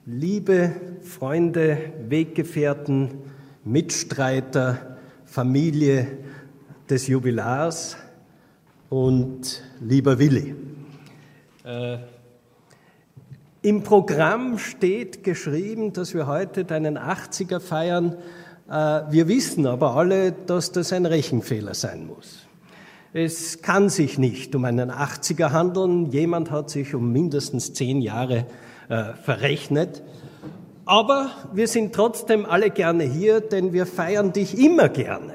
Liebe Freunde, Weggefährten, Mitstreiter, Familie des Jubilars und lieber Willi. Im Programm steht geschrieben, dass wir heute deinen 80er feiern. Wir wissen aber alle, dass das ein Rechenfehler sein muss. Es kann sich nicht um einen 80er handeln. Jemand hat sich um mindestens 10 Jahre verrechnet. Aber wir sind trotzdem alle gerne hier, denn wir feiern dich immer gerne.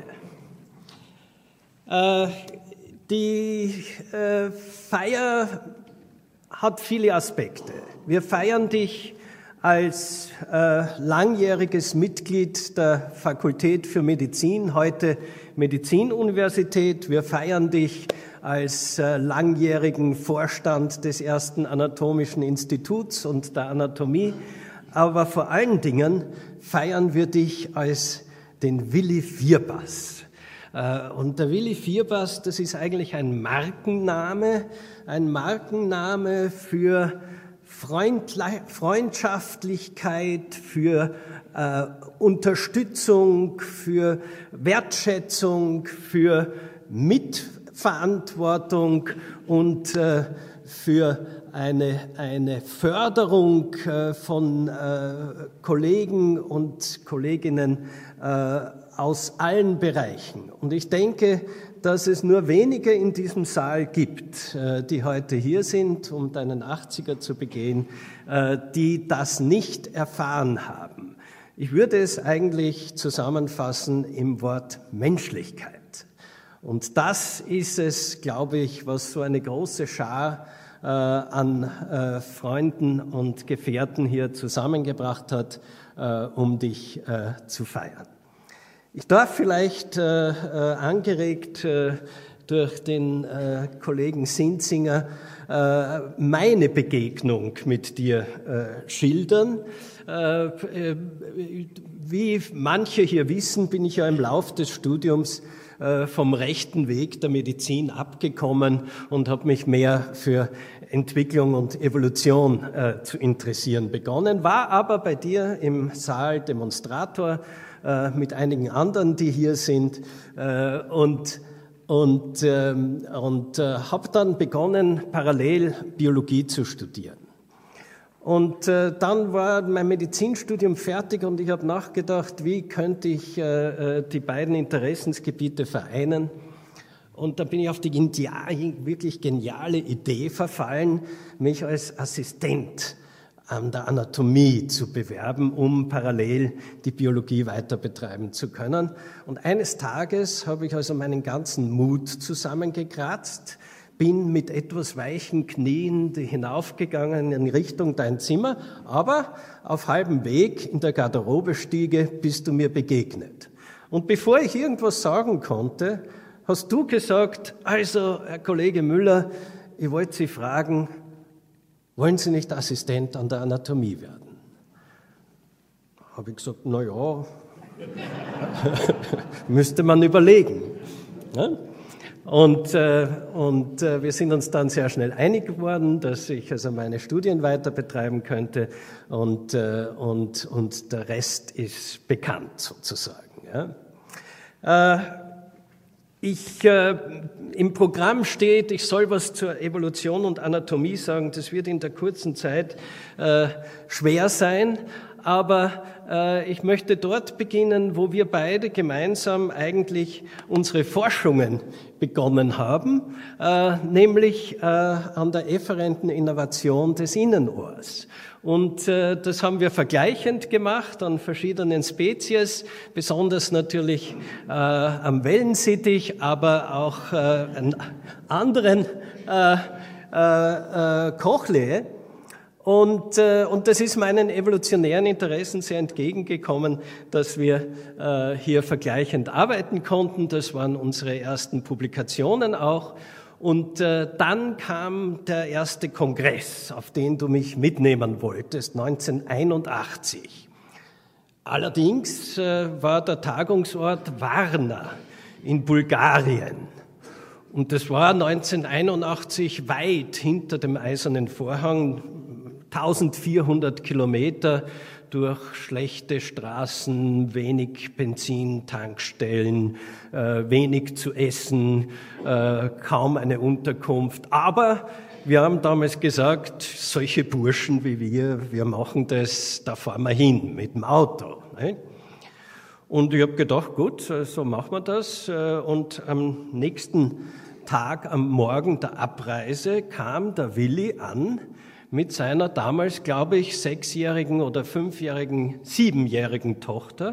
Die Feier hat viele Aspekte. Wir feiern dich als langjähriges Mitglied der Fakultät für Medizin, heute Medizinuniversität. Wir feiern dich als langjährigen Vorstand des ersten Anatomischen Instituts und der Anatomie. Aber vor allen Dingen feiern wir dich als den Willi Vierbass. Und der Willi Vierbass, das ist eigentlich ein Markenname für Freundschaftlichkeit, für Unterstützung, für Wertschätzung, für Mitverantwortung und für eine Förderung von Kollegen und Kolleginnen aus allen Bereichen. Und ich denke, dass es nur wenige in diesem Saal gibt, die heute hier sind, um deinen 80er zu begehen, die das nicht erfahren haben. Ich würde es eigentlich zusammenfassen im Wort Menschlichkeit. Und das ist es, glaube ich, was so eine große Schar an Freunden und Gefährten hier zusammengebracht hat, um dich zu feiern. Ich darf vielleicht angeregt durch den Kollegen Sinzinger meine Begegnung mit dir schildern. Wie manche hier wissen, bin ich ja im Lauf des Studiums vom rechten Weg der Medizin abgekommen und habe mich mehr für Entwicklung und Evolution zu interessieren begonnen, war aber bei dir im Saal Demonstrator mit einigen anderen, die hier sind, und habe dann begonnen, parallel Biologie zu studieren. Und dann war mein Medizinstudium fertig und ich habe nachgedacht, wie könnte ich die beiden Interessensgebiete vereinen. Und da bin ich auf die wirklich geniale Idee verfallen, mich als Assistent an der Anatomie zu bewerben, um parallel die Biologie weiter betreiben zu können. Und eines Tages habe ich also meinen ganzen Mut zusammengekratzt, bin mit etwas weichen Knien hinaufgegangen in Richtung dein Zimmer, aber auf halbem Weg in der Garderobestiege bist du mir begegnet. Und bevor ich irgendwas sagen konnte, hast du gesagt, also Herr Kollege Müller, ich wollte Sie fragen, wollen Sie nicht Assistent an der Anatomie werden? Habe ich gesagt, na ja, müsste man überlegen. Ja? Und wir sind uns dann sehr schnell einig geworden, dass ich also meine Studien weiter betreiben könnte und der Rest ist bekannt sozusagen. Ja? Im Programm steht, ich soll was zur Evolution und Anatomie sagen. Das wird in der kurzen Zeit schwer sein, aber ich möchte dort beginnen, wo wir beide gemeinsam eigentlich unsere Forschungen begonnen haben, nämlich an der efferenten Innervation des Innenohrs. Und das haben wir vergleichend gemacht an verschiedenen Spezies, besonders natürlich am Wellensittich, aber auch an anderen Cochleae. Und das ist meinen evolutionären Interessen sehr entgegengekommen, dass wir hier vergleichend arbeiten konnten. Das waren unsere ersten Publikationen auch. Und dann kam der erste Kongress, auf den du mich mitnehmen wolltest, 1981. Allerdings war der Tagungsort Varna in Bulgarien. Und das war 1981 weit hinter dem Eisernen Vorhang. 1400 Kilometer durch schlechte Straßen, wenig Benzintankstellen, wenig zu essen, kaum eine Unterkunft. Aber wir haben damals gesagt, solche Burschen wie wir machen das, da fahren wir hin mit dem Auto. Ne? Und ich habe gedacht, gut, so machen wir das. Und am nächsten Tag, am Morgen der Abreise, kam der Willi an mit seiner damals, glaube ich, 6-jährigen oder 5-jährigen, 7-jährigen Tochter.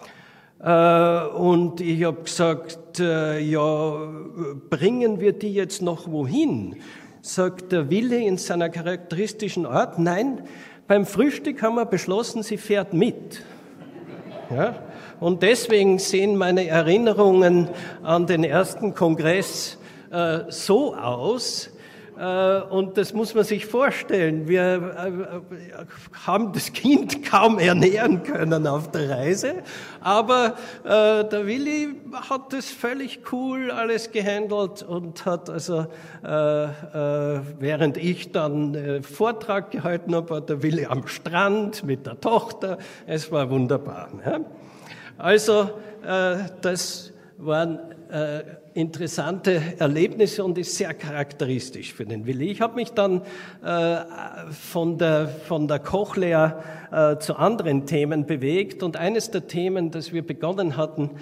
Und ich habe gesagt, ja, bringen wir die jetzt noch wohin? Sagt der Willi in seiner charakteristischen Art, nein, beim Frühstück haben wir beschlossen, sie fährt mit. Ja? Und deswegen sehen meine Erinnerungen an den ersten Kongress so aus. Und das muss man sich vorstellen. Wir haben das Kind kaum ernähren können auf der Reise, aber der Willi hat das völlig cool alles gehandelt und hat also, während ich dann Vortrag gehalten habe, war der Willi am Strand mit der Tochter. Es war wunderbar. Ja? Also das waren interessante Erlebnisse und ist sehr charakteristisch für den Willi. Ich habe mich dann von der Cochlea zu anderen Themen bewegt und eines der Themen, das wir begonnen hatten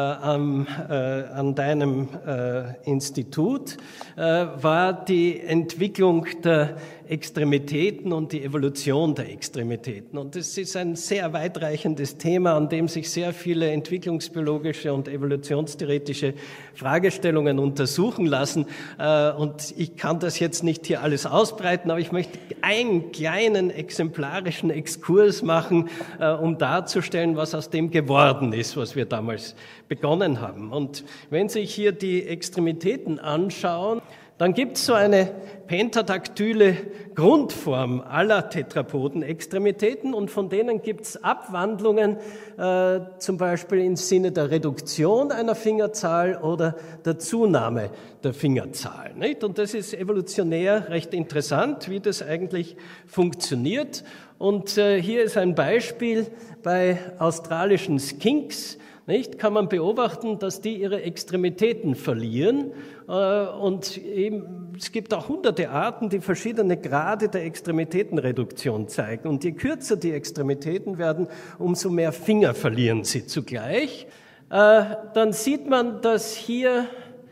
an deinem Institut, war die Entwicklung der Extremitäten und die Evolution der Extremitäten. Und das ist ein sehr weitreichendes Thema, an dem sich sehr viele entwicklungsbiologische und evolutionstheoretische Fragestellungen untersuchen lassen. Und ich kann das jetzt nicht hier alles ausbreiten, aber ich möchte einen kleinen exemplarischen Exkurs machen, um darzustellen, was aus dem geworden ist, was wir damals begonnen haben. Und wenn Sie sich hier die Extremitäten anschauen, dann gibt es so eine pentadaktyle Grundform aller Tetrapoden-Extremitäten und von denen gibt es Abwandlungen, zum Beispiel im Sinne der Reduktion einer Fingerzahl oder der Zunahme der Fingerzahl. Nicht? Und das ist evolutionär recht interessant, wie das eigentlich funktioniert. Und hier ist ein Beispiel bei australischen Skinks. Nicht? Kann man beobachten, dass die ihre Extremitäten verlieren und eben, es gibt auch hunderte Arten, die verschiedene Grade der Extremitätenreduktion zeigen und je kürzer die Extremitäten werden, umso mehr Finger verlieren sie zugleich. Dann sieht man, dass hier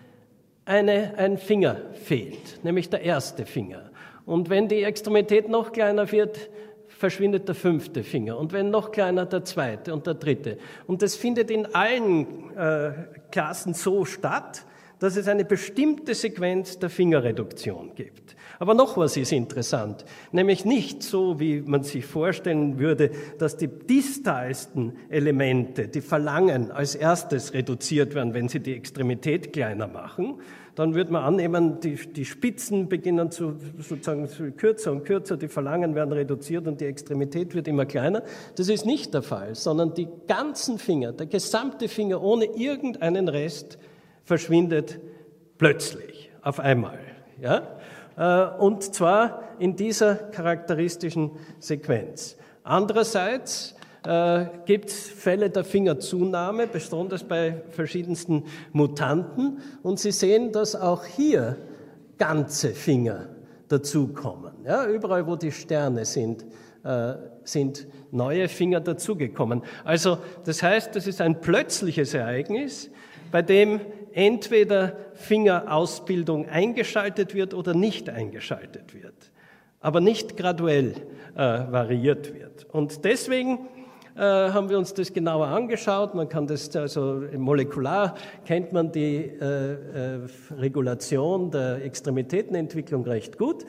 ein Finger fehlt, nämlich der erste Finger. Und wenn die Extremität noch kleiner wird, verschwindet der 5. Finger und wenn noch kleiner, der 2. und der 3. Und das findet in allen Klassen so statt, dass es eine bestimmte Sequenz der Fingerreduktion gibt. Aber noch was ist interessant, nämlich nicht so, wie man sich vorstellen würde, dass die distalsten Elemente, die Phalangen, als erstes reduziert werden, wenn sie die Extremität kleiner machen. Dann würde man annehmen, die Spitzen beginnen sozusagen kürzer und kürzer, die Phalangen werden reduziert und die Extremität wird immer kleiner. Das ist nicht der Fall, sondern die ganzen Finger, der gesamte Finger ohne irgendeinen Rest verschwindet plötzlich, auf einmal. Ja? Und zwar in dieser charakteristischen Sequenz. Andererseits gibt es Fälle der Fingerzunahme, besonders bei verschiedensten Mutanten. Und Sie sehen, dass auch hier ganze Finger dazukommen. Ja, überall, wo die Sterne sind, sind neue Finger dazugekommen. Also das heißt, das ist ein plötzliches Ereignis, bei dem entweder Fingerausbildung eingeschaltet wird oder nicht eingeschaltet wird, aber nicht graduell variiert wird. Und deswegen haben wir uns das genauer angeschaut. Man kann das, also molekular kennt man die Regulation der Extremitätenentwicklung recht gut.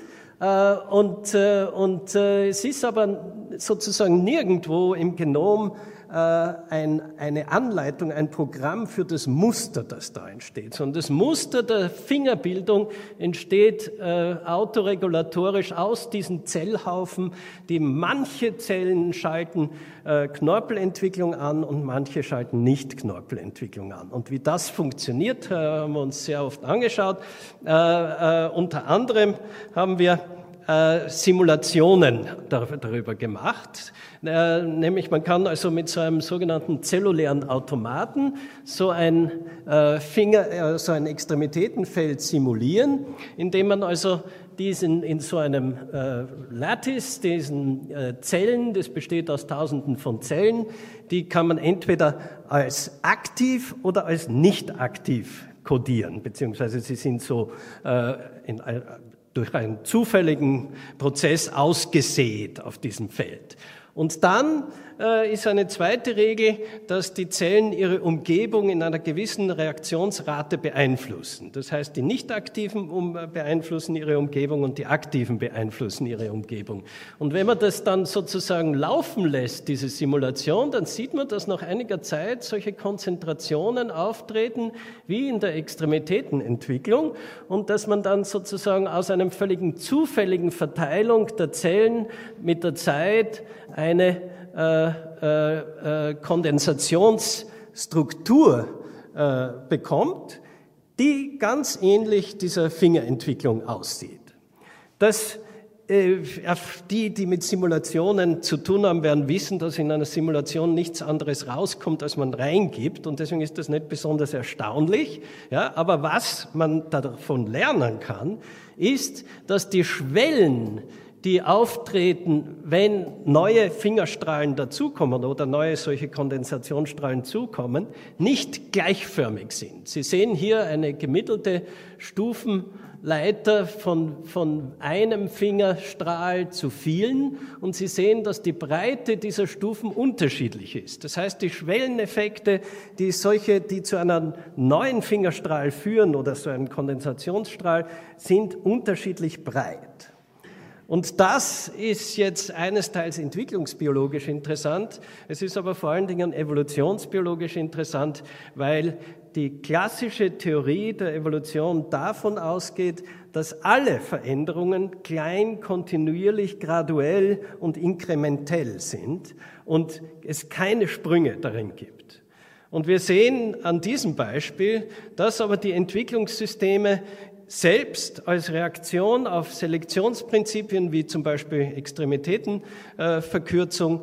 Es ist aber sozusagen nirgendwo im Genom eine Anleitung, ein Programm für das Muster, das da entsteht, sondern das Muster der Fingerbildung entsteht autoregulatorisch aus diesen Zellhaufen, die manche Zellen schalten Knorpelentwicklung an und manche schalten nicht Knorpelentwicklung an. Und wie das funktioniert, haben wir uns sehr oft angeschaut. Unter anderem haben wir Simulationen darüber gemacht. Nämlich man kann also mit so einem sogenannten zellulären Automaten so ein so ein Extremitätenfeld simulieren, indem man also diesen in so einem Lattice, diesen Zellen, das besteht aus Tausenden von Zellen, die kann man entweder als aktiv oder als nicht aktiv kodieren, beziehungsweise sie sind so durch einen zufälligen Prozess ausgesät auf diesem Feld. Und dann ist eine zweite Regel, dass die Zellen ihre Umgebung in einer gewissen Reaktionsrate beeinflussen. Das heißt, die Nicht-Aktiven beeinflussen ihre Umgebung und die Aktiven beeinflussen ihre Umgebung. Und wenn man das dann sozusagen laufen lässt, diese Simulation, dann sieht man, dass nach einiger Zeit solche Konzentrationen auftreten wie in der Extremitätenentwicklung und dass man dann sozusagen aus einem völligen zufälligen Verteilung der Zellen mit der Zeit eine Kondensationsstruktur bekommt, die ganz ähnlich dieser Fingerentwicklung aussieht. Die mit Simulationen zu tun haben, werden wissen, dass in einer Simulation nichts anderes rauskommt, als man reingibt. Und deswegen ist das nicht besonders erstaunlich. Ja, aber was man davon lernen kann, ist, dass die Schwellen, die auftreten, wenn neue Fingerstrahlen dazukommen oder neue solche Kondensationsstrahlen zukommen, nicht gleichförmig sind. Sie sehen hier eine gemittelte Stufenleiter von einem Fingerstrahl zu vielen und Sie sehen, dass die Breite dieser Stufen unterschiedlich ist. Das heißt, die Schwelleneffekte, die zu einem neuen Fingerstrahl führen oder so einem Kondensationsstrahl, sind unterschiedlich breit. Und das ist jetzt einesteils entwicklungsbiologisch interessant, es ist aber vor allen Dingen evolutionsbiologisch interessant, weil die klassische Theorie der Evolution davon ausgeht, dass alle Veränderungen klein, kontinuierlich, graduell und inkrementell sind und es keine Sprünge darin gibt. Und wir sehen an diesem Beispiel, dass aber die Entwicklungssysteme selbst als Reaktion auf Selektionsprinzipien wie zum Beispiel Extremitätenverkürzung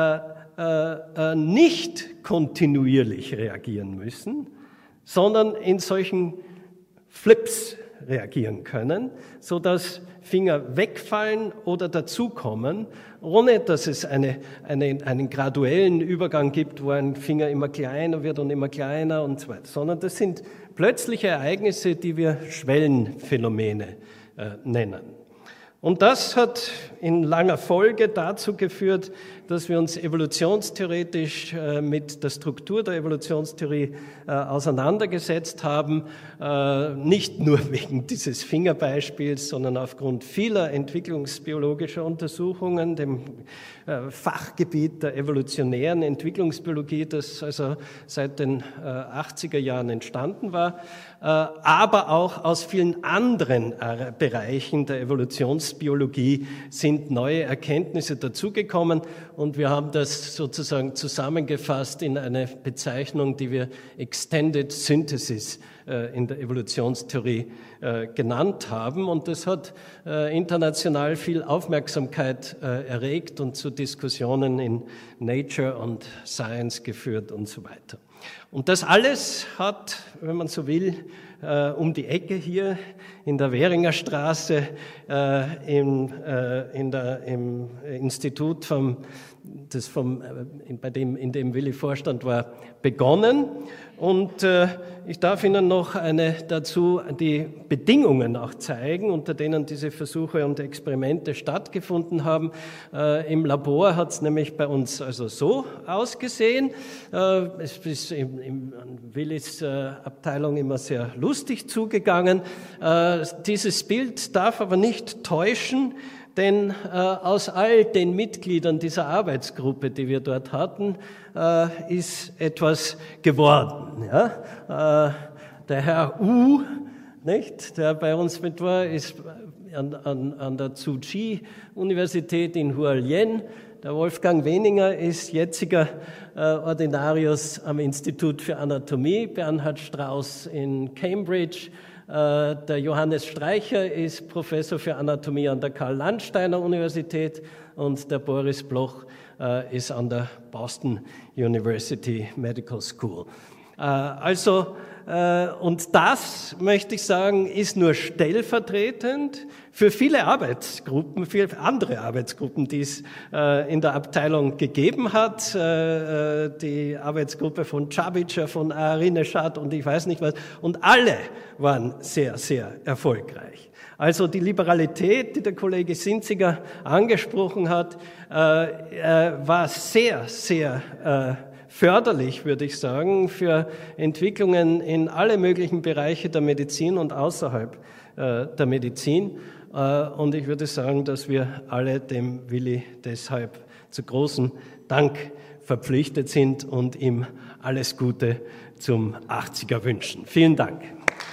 nicht kontinuierlich reagieren müssen, sondern in solchen Flips reagieren können, so dass Finger wegfallen oder dazukommen, ohne dass es einen graduellen Übergang gibt, wo ein Finger immer kleiner wird und immer kleiner und so weiter, sondern das sind plötzliche Ereignisse, die wir Schwellenphänomene nennen. Und das hat in langer Folge dazu geführt, dass wir uns evolutionstheoretisch mit der Struktur der Evolutionstheorie auseinandergesetzt haben, nicht nur wegen dieses Fingerbeispiels, sondern aufgrund vieler entwicklungsbiologischer Untersuchungen, dem Fachgebiet der evolutionären Entwicklungsbiologie, das also seit den 80er Jahren entstanden war, aber auch aus vielen anderen Bereichen der Evolutionsbiologie sind neue Erkenntnisse dazugekommen und wir haben das sozusagen zusammengefasst in eine Bezeichnung, die wir Extended Synthesis in der Evolutionstheorie genannt haben. Und das hat international viel Aufmerksamkeit erregt und zu Diskussionen in Nature und Science geführt und so weiter. Und das alles hat, wenn man so will, um die Ecke hier in der Währinger Straße im Institut, in dem Willi Vorstand war, begonnen. Und ich darf Ihnen noch dazu die Bedingungen auch zeigen, unter denen diese Versuche und Experimente stattgefunden haben. Im Labor hat es nämlich bei uns also so ausgesehen. Es ist in Willis Abteilung immer sehr lustig zugegangen. Dieses Bild darf aber nicht täuschen, denn aus all den Mitgliedern dieser Arbeitsgruppe, die wir dort hatten, ist etwas geworden. Ja? Der Herr U, nicht, der bei uns mit war, ist an der Tzu-Chi-Universität in Hualien. Der Wolfgang Weninger ist jetziger Ordinarius am Institut für Anatomie, Bernhard Strauß in Cambridge, Der Johannes Streicher ist Professor für Anatomie an der Karl-Landsteiner-Universität und der Boris Bloch ist an der Boston University Medical School. Und das, möchte ich sagen, ist nur stellvertretend für viele Arbeitsgruppen, für andere Arbeitsgruppen, die es in der Abteilung gegeben hat. Die Arbeitsgruppe von Čabića, von Ahrinešad und ich weiß nicht was. Und alle waren sehr, sehr erfolgreich. Also die Liberalität, die der Kollege Sinziger angesprochen hat, war sehr, sehr förderlich, würde ich sagen, für Entwicklungen in alle möglichen Bereiche der Medizin und außerhalb der Medizin. Und ich würde sagen, dass wir alle dem Willi deshalb zu großem Dank verpflichtet sind und ihm alles Gute zum 80er wünschen. Vielen Dank.